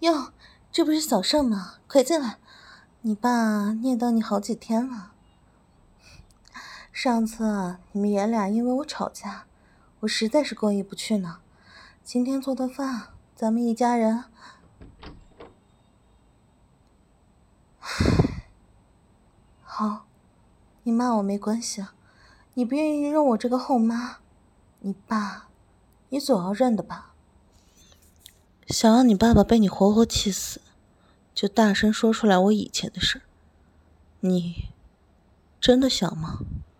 哟，这不是小盛吗？快进来，你爸念叨你好几天了。上次你们爷俩因为我吵架，我实在是过意不去呢。今天做的饭，咱们一家人……好，你骂我没关系，你不愿意认我这个后妈，你爸，你总要认的吧？想让你爸爸被你活活气死，就大声说出来我以前的事。你真的想吗？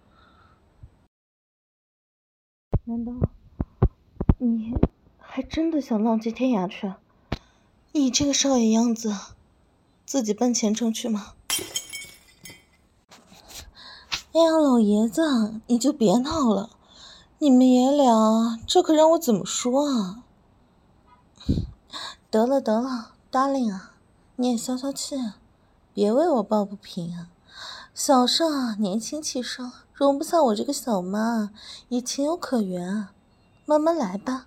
难道你还真的想浪迹天涯去？以这个少爷样子，自己奔前程去吗？哎呀，老爷子，你就别闹了，你们爷俩这可让我怎么说啊？得了得了 ，darling 啊，你也消消气，别为我抱不平啊。小盛啊，年轻气盛，容不下我这个小妈，也情有可原，慢慢来吧。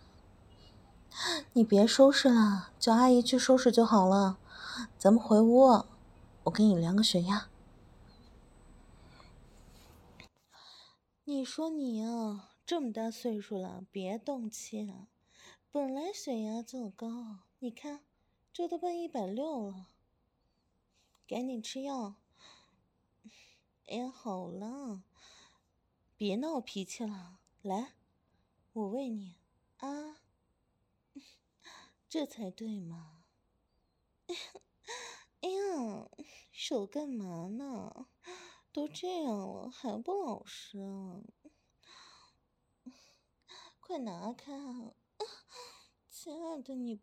你别收拾了，叫阿姨去收拾就好了。咱们回屋，我给你量个血压。你说你啊，这么大岁数了，别动气啊。本来血压就高，你看，这都奔160了。赶紧吃药。哎呀，好了，别闹脾气了，来，我喂你啊，这才对嘛。哎呀，手干嘛呢？都这样了还不老实啊？快拿开啊！亲爱的，你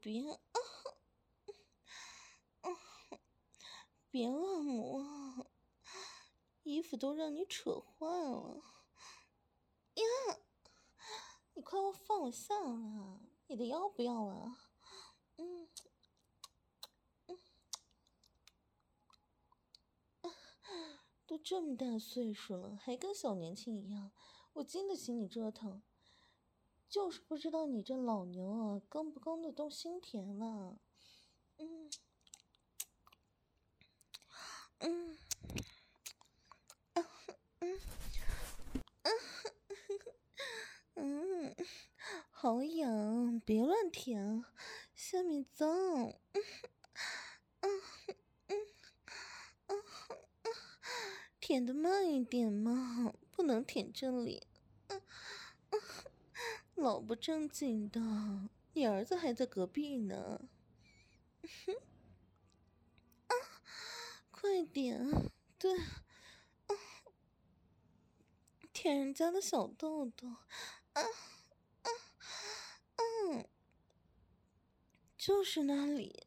别乱摸啊，衣服都让你扯坏了。呀，你快放我下来，你的腰不要了？都这么大岁数了，还跟小年轻一样，我经得起你折腾。就是不知道你这老牛啊，更不更得动心田了。好痒，别乱舔，下面脏。舔得慢一点嘛，不能舔这里。老不正经的，你儿子还在隔壁呢。快点，对，舔人家的小豆豆。就是那里。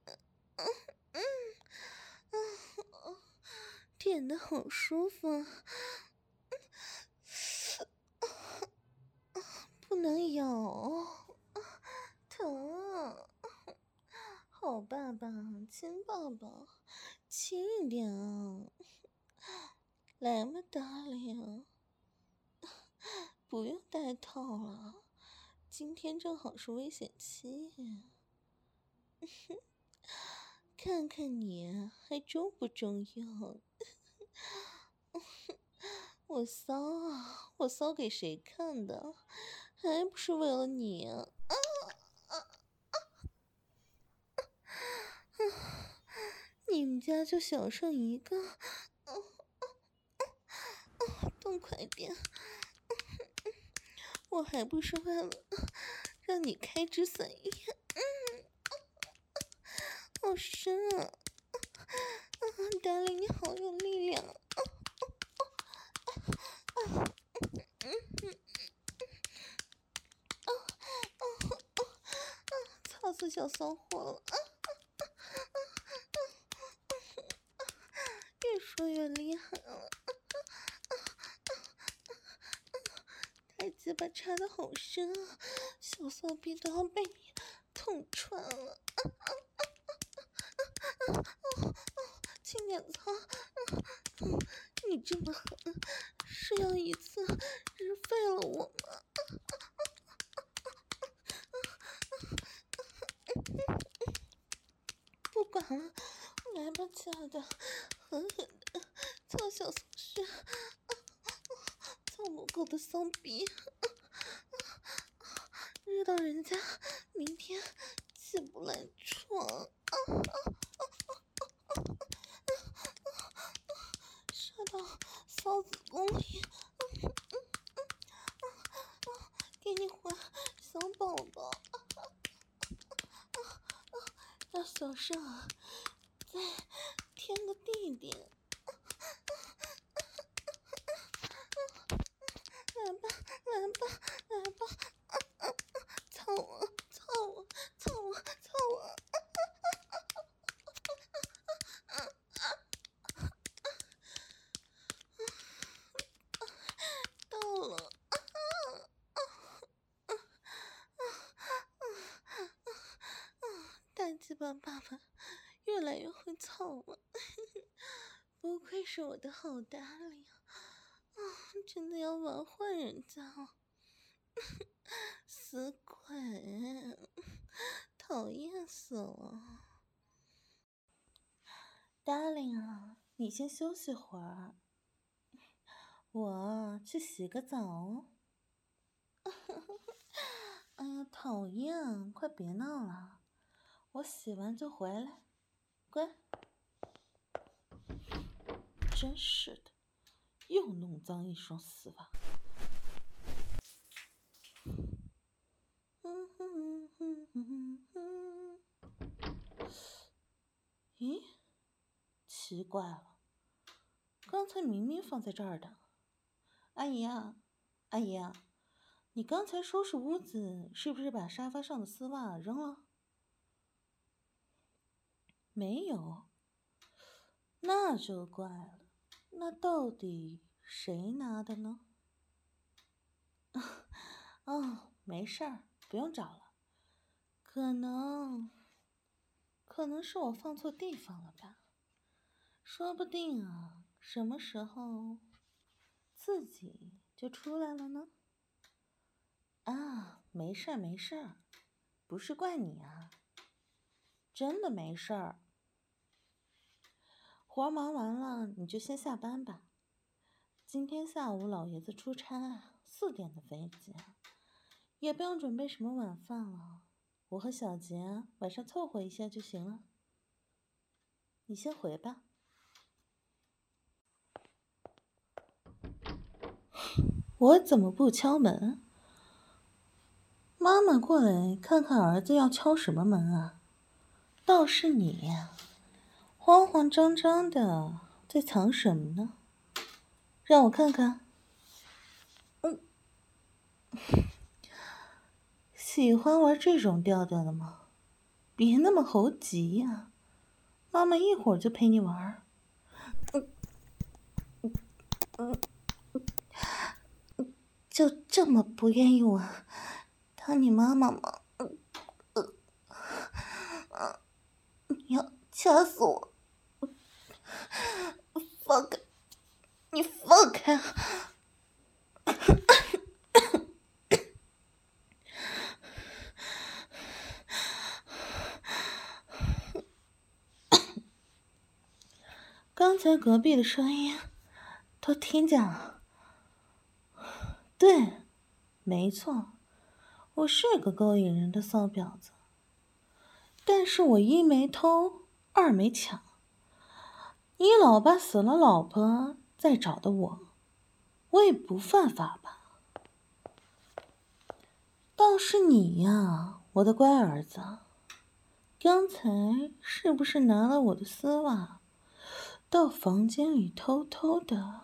舔得好舒服。不能咬，疼。好爸爸，亲爸爸，轻一点啊。来嘛，darling，不用戴套了，今天正好是危险期。看看你还中不中用？我骚啊，我骚给谁看的？还不是为了你啊！你们家就小剩一个，动快点！我还不是为了让你开枝散叶。好深啊！darling，你好有力量。操死小骚货了！越说越厉害了。太鸡巴插的好深啊，小骚逼都要被你捅穿了。轻点操！你这么狠，是要一次日废了我吗？ 管了，来吧，亲爱的，狠狠的操小松穴，操母狗的骚逼，日到人家明天起不来床，射到骚子宫里，给你怀小宝宝，让小圣啊再添个弟弟。来吧，来吧，来吧，操我，操我，操我，操我！到了，大鸡巴爸爸越来越会操了，不愧是我的好搭理啊！真的要玩坏人家了，死鬼，讨厌死了。Darling 啊，你先休息会儿，我去洗个澡哦。哎呀，讨厌，快别闹了，我洗完就回来，乖。真是的，又弄脏一双丝袜。咦，奇怪了，刚才明明放在这儿的。阿姨啊，阿姨啊，你刚才收拾屋子是不是把沙发上的丝袜扔了？没有，那就怪了。那到底谁拿的呢？哦，没事儿，不用找了。可能是我放错地方了吧？说不定啊，什么时候自己就出来了呢？啊，没事儿没事儿，不是怪你啊，真的没事儿。活忙完了，你就先下班吧。今天下午老爷子出差，4点的飞机，也不用准备什么晚饭了。我和小杰晚上凑合一下就行了。你先回吧。我怎么不敲门？妈妈过来看看儿子要敲什么门啊？倒是你呀，慌慌张张的在藏什么呢？让我看看。喜欢玩这种调调的吗？别那么猴急呀，妈妈一会儿就陪你玩。就这么不愿意我当你妈妈吗？你要掐死我！放开！你放开！刚才隔壁的声音都听见了。对，没错，我是个勾引人的骚婊子，但是我一没偷，二没抢。你老爸死了老婆再找的我也不犯法吧？倒是你呀，我的乖儿子，刚才是不是拿了我的丝袜到房间里偷偷的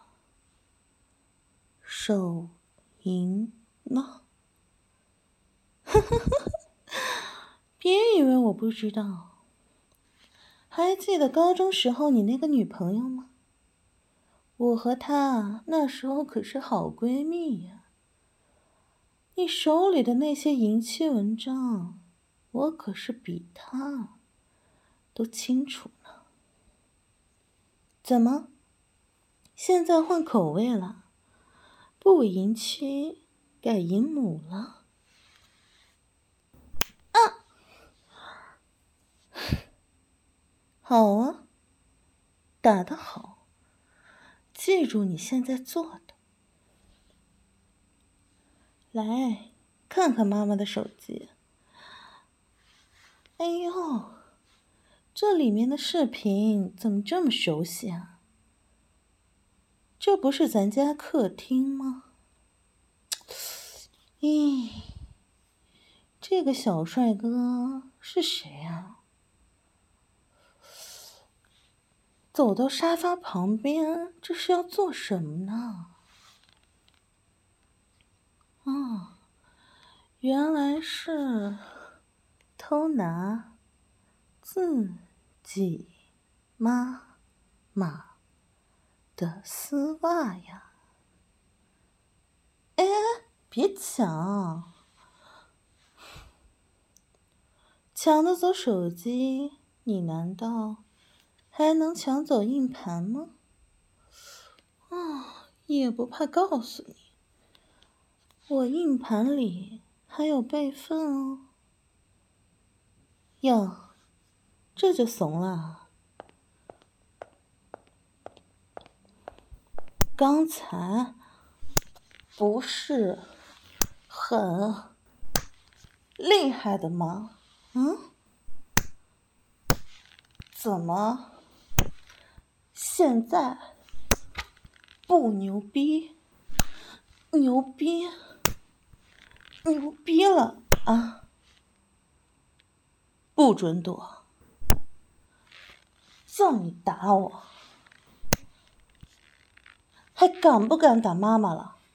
手淫呢？别以为我不知道。还记得高中时候你那个女朋友吗？我和她那时候可是好闺蜜呀。你手里的那些淫妻文章，我可是比她都清楚呢。怎么，现在换口味了？不淫妻改淫母了？ 好啊，打得好，记住你现在做的。来，看看妈妈的手机。哎呦，这里面的视频怎么这么熟悉啊？这不是咱家客厅吗？咦，这个小帅哥是谁啊？走到沙发旁边，这是要做什么呢？啊，原来是偷拿自己妈妈的丝袜呀！哎，别抢！抢得走手机，你难道还能抢走硬盘吗？啊，也不怕告诉你，我硬盘里还有备份哦。哟，这就怂了？刚才不是很厉害的吗？怎么现在不牛逼？牛逼了啊！不准躲！叫你打我，还敢不敢打妈妈了？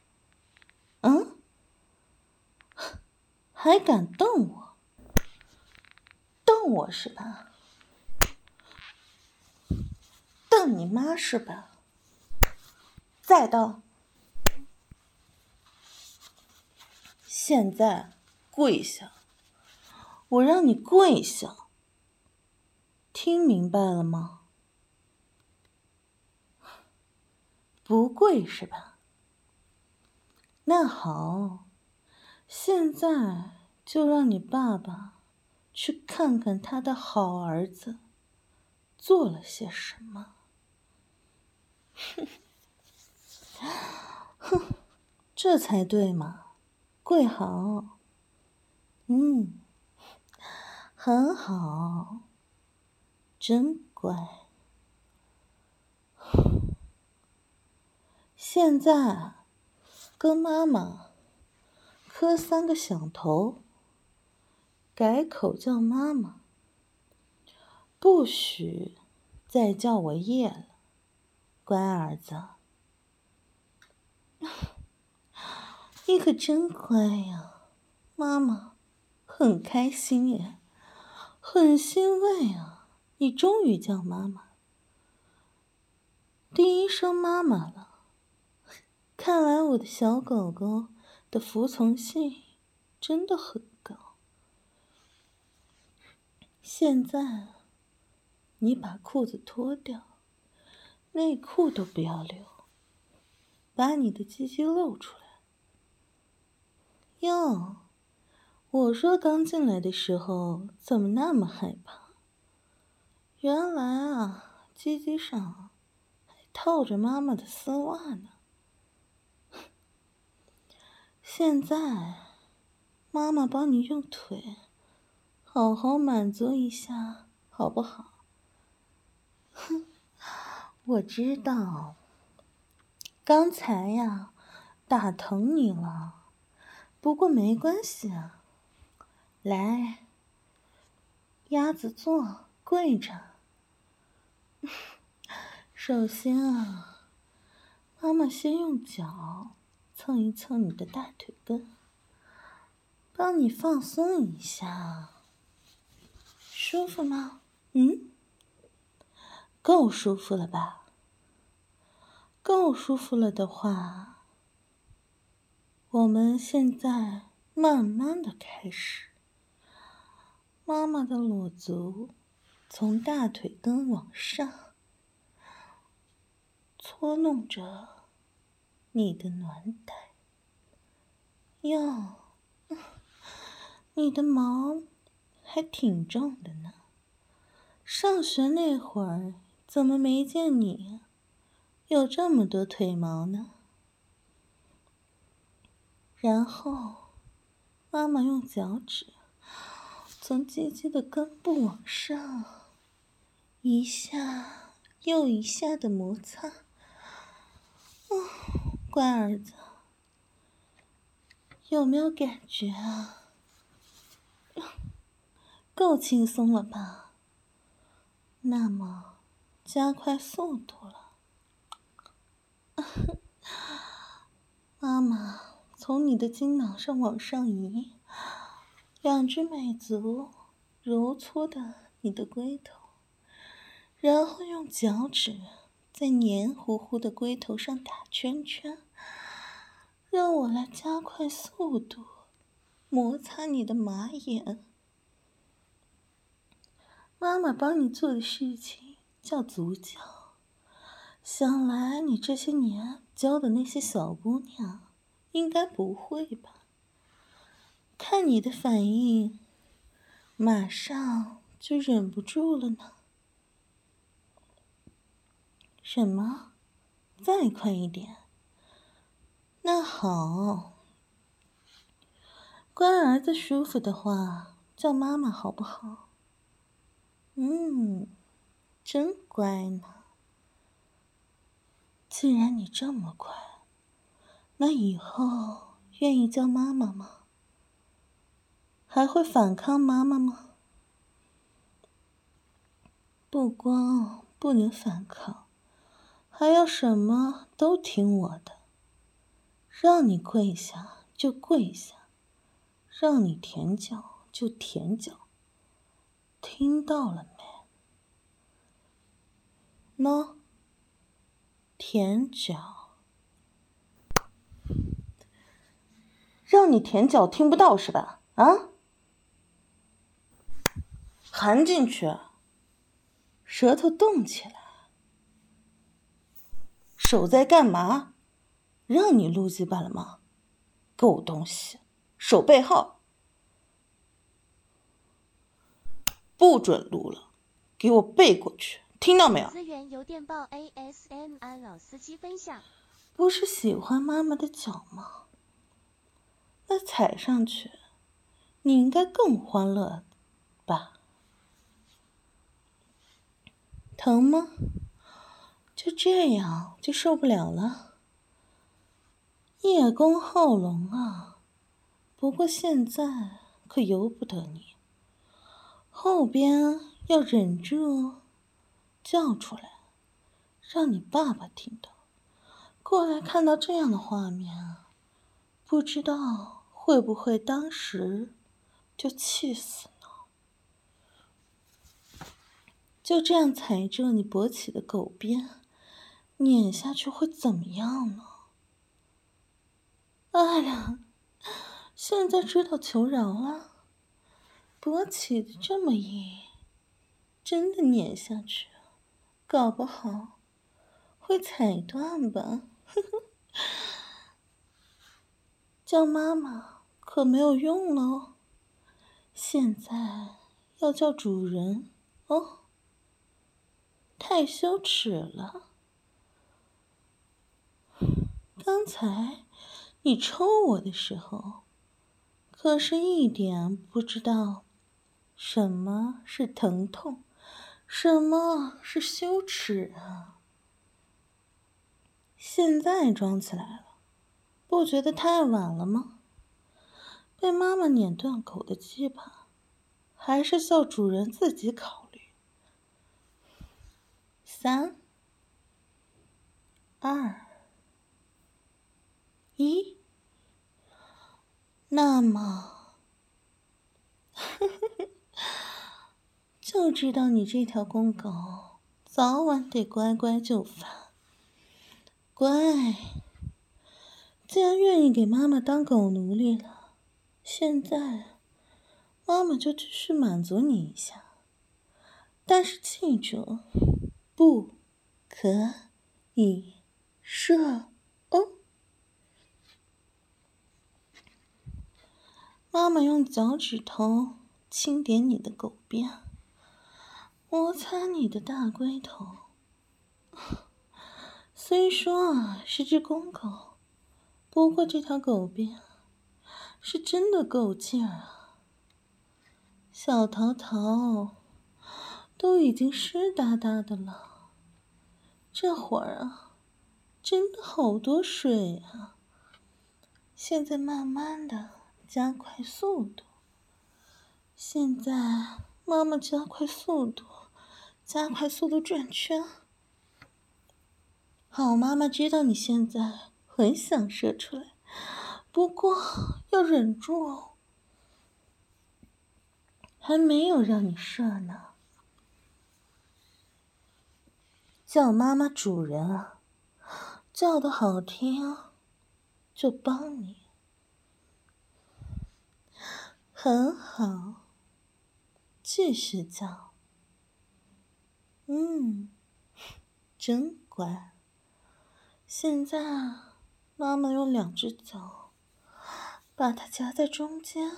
还敢瞪我？瞪我是吧？瞪你妈是吧？再瞪！现在跪下！我让你跪下！听明白了吗？不跪是吧？那好，现在就让你爸爸去看看他的好儿子做了些什么。哼，这才对嘛！跪好。很好，真乖。现在跟妈妈磕3个响头，改口叫妈妈，不许再叫我叶了，乖儿子。你可真乖呀，妈妈很开心耶，很欣慰啊，你终于叫妈妈，第一声妈妈了。看来我的小狗狗的服从性真的很高。现在你把裤子脱掉，内裤都不要留，把你的鸡鸡露出来。哟，我说刚进来的时候怎么那么害怕？原来啊，鸡鸡上还套着妈妈的丝袜呢。现在妈妈帮你用腿好好满足一下，好不好？哼，我知道，刚才呀打疼你了，不过没关系啊。来，鸭子坐，跪着。首先啊，妈妈先用脚蹭一蹭你的大腿根，帮你放松一下，舒服吗？够舒服了吧？够舒服了的话，我们现在慢慢的开始。妈妈的裸足从大腿根往上，搓弄着你的暖袋。哟，你的毛还挺重的呢， 上学那会儿怎么没见你有这么多腿毛呢？然后妈妈用脚趾从鸡鸡的根部往上，一下又一下的摩擦。乖儿子，有没有感觉啊？够轻松了吧？那么加快速度了。妈妈从你的精囊上往上移，两只美足揉搓的你的龟头，然后用脚趾在黏糊糊的龟头上打圈圈。让我来加快速度，摩擦你的马眼。妈妈帮你做的事情叫足教，想来你这些年教的那些小姑娘应该不会吧？看你的反应，马上就忍不住了呢。什么？再快一点？那好，乖儿子舒服的话，叫妈妈好不好？真乖呢。既然你这么乖，那以后愿意叫妈妈吗？还会反抗妈妈吗？不光不能反抗，还要什么都听我的。让你跪下就跪下，让你舔脚就舔脚，听到了没？喏，舔脚。让你舔脚听不到是吧？啊？含进去，舌头动起来。手在干嘛？让你撸鸡巴了吗？狗东西，手背号，不准撸了，给我背过去，听到没有？ 资源由电报 ASMR 老司机分享。 不是喜欢妈妈的脚吗？那踩上去，你应该更欢乐吧？疼吗？就这样就受不了了？叶公好龙啊！不过现在可由不得你，后边要忍住哦，叫出来，让你爸爸听到，过来看到这样的画面啊，不知道会不会当时就气死呢？就这样踩着你勃起的狗鞭，碾下去会怎么样呢？哎呀，现在知道求饶了。勃起的这么硬，真的碾下去，搞不好会踩断吧。叫妈妈可没有用了，现在要叫主人哦，太羞耻了。刚才你抽我的时候，可是一点不知道什么是疼痛，什么是羞耻啊。现在装起来了，不觉得太晚了吗？被妈妈碾断口的鸡巴，还是叫主人自己考虑。3、2、1，那么，就知道你这条公狗早晚得乖乖就范。乖，既然愿意给妈妈当狗奴隶了，现在妈妈就继续满足你一下，但是记住，不可以射哦。妈妈用脚趾头轻点你的狗鞭， 摩擦你的大龟头。虽说是只公狗，不过这条狗鞭是真的够劲儿啊！小桃桃都已经湿哒哒的了，这会儿真的好多水啊！现在慢慢的加快速度。现在妈妈加快速度转圈。好，妈妈知道你现在很想射出来，不过要忍住哦，还没有让你射呢。叫妈妈主人啊，叫得好听就帮你。很好，继续叫。真乖。现在妈妈用2只脚把它夹在中间。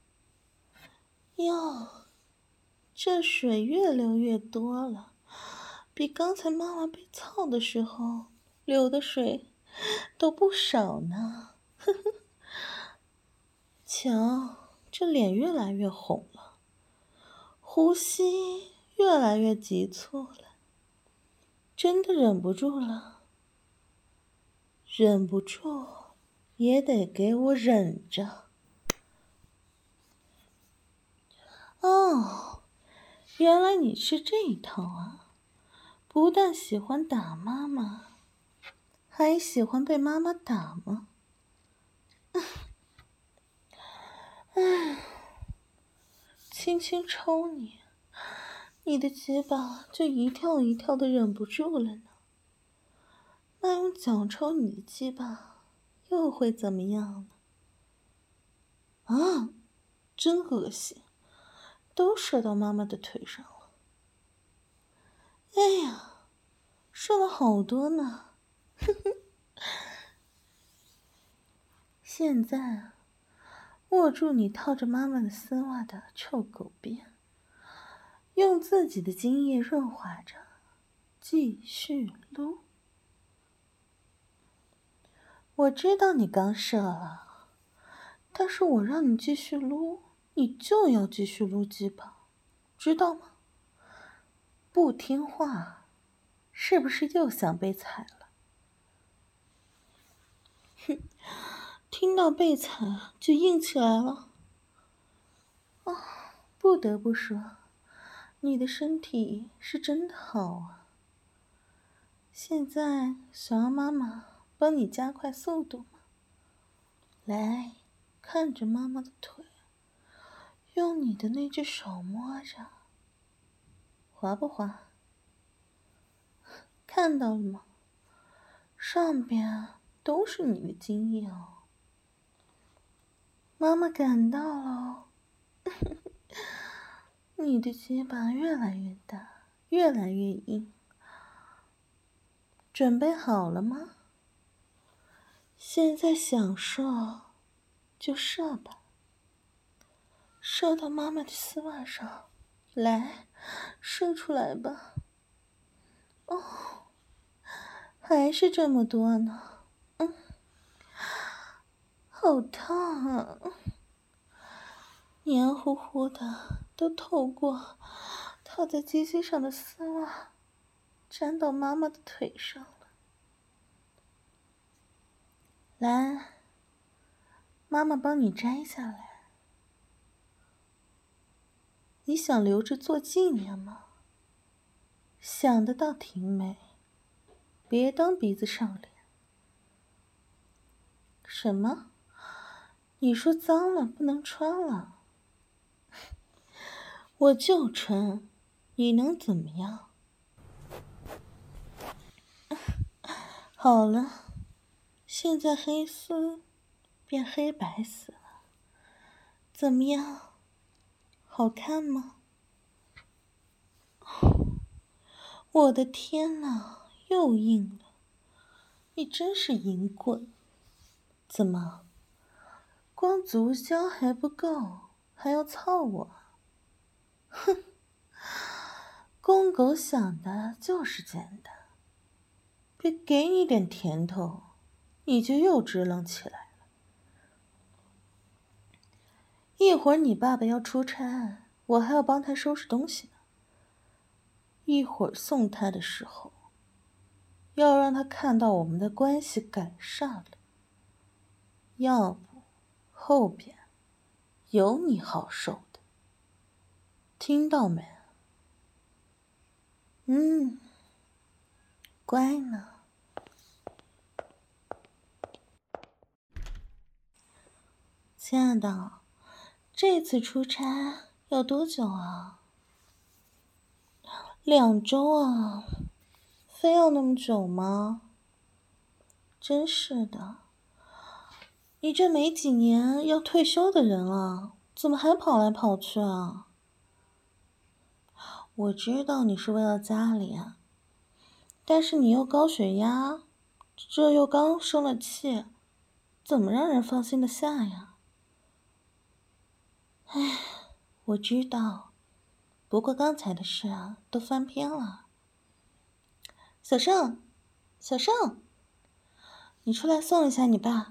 哟，这水越流越多了，比刚才妈妈被操的时候流的水都不少呢。呵呵，瞧，这脸越来越红了，呼吸越来越急促了，真的忍不住了。忍不住也得给我忍着。哦，原来你是这一套啊！不但喜欢打妈妈，还喜欢被妈妈打吗？轻轻抽你，你的鸡巴就一跳一跳的忍不住了呢。那用脚抽你的鸡巴又会怎么样呢？真恶心，都射到妈妈的腿上了。哎呀，射了好多呢。呵呵。现在握住你套着妈妈的丝袜的臭狗鞭，用自己的精液润滑着，继续撸。我知道你刚射了，但是我让你继续撸，你就要继续撸鸡巴，知道吗？不听话，是不是又想被踩了？哼，听到被踩就硬起来了。不得不说，你的身体是真的好啊。现在想要妈妈帮你加快速度吗？来，看着妈妈的腿，用你的那只手摸着，滑不滑？看到了吗？上边都是你的精液哦。妈妈感到了哦。你的鸡巴越来越大，越来越硬。准备好了吗？现在想射就射吧，射到妈妈的丝袜上，来，射出来吧。哦，还是这么多呢。好烫啊，黏糊糊的，都透过套在鸡鸡上的丝袜，粘到妈妈的腿上了。来，妈妈帮你摘下来。你想留着做纪念吗？想得倒挺美，别当鼻子上脸。什么？你说脏了不能穿了？我就穿，你能怎么样？好了，现在黑丝变黑白丝了，怎么样？好看吗？我的天哪，又硬了！你真是淫棍！怎么，光足交还不够，还要操我？哼！公狗想的就是简单，别给你点甜头，你就又支棱起来了。一会儿你爸爸要出差，我还要帮他收拾东西呢。一会儿送他的时候，要让他看到我们的关系改善了，要不后边有你好受的，听到没？乖呢。亲爱的，这次出差要多久啊？2周啊，非要那么久吗？真是的，你这没几年要退休的人了，怎么还跑来跑去啊？我知道你是为了家里啊，但是你又高血压，这又刚生了气，怎么让人放心得下呀？唉，我知道，不过刚才的事啊，都翻篇了。小盛，小盛，你出来送一下你爸。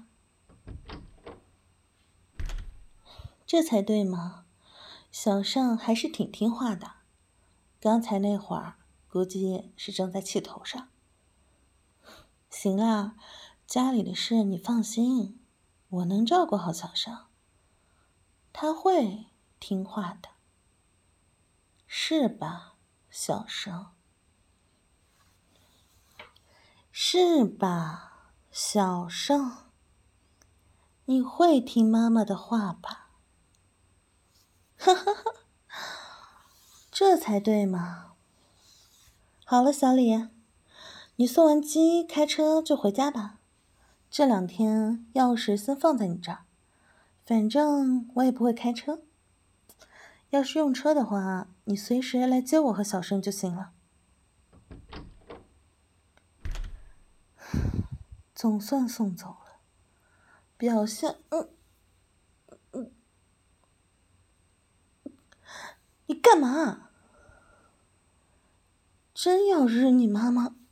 这才对嘛，小盛还是挺听话的。刚才那会儿，估计是正在气头上。行啦，家里的事你放心，我能照顾好小盛。他会听话的，是吧，小盛？是吧，小盛？你会听妈妈的话吧？哈哈哈，这才对嘛。好了，小李，你送完鸡开车就回家吧。这2天钥匙先放在你这儿，反正我也不会开车。要是用车的话，你随时来接我和小盛就行了。总算送走了，表现……你干嘛？真要日你妈妈？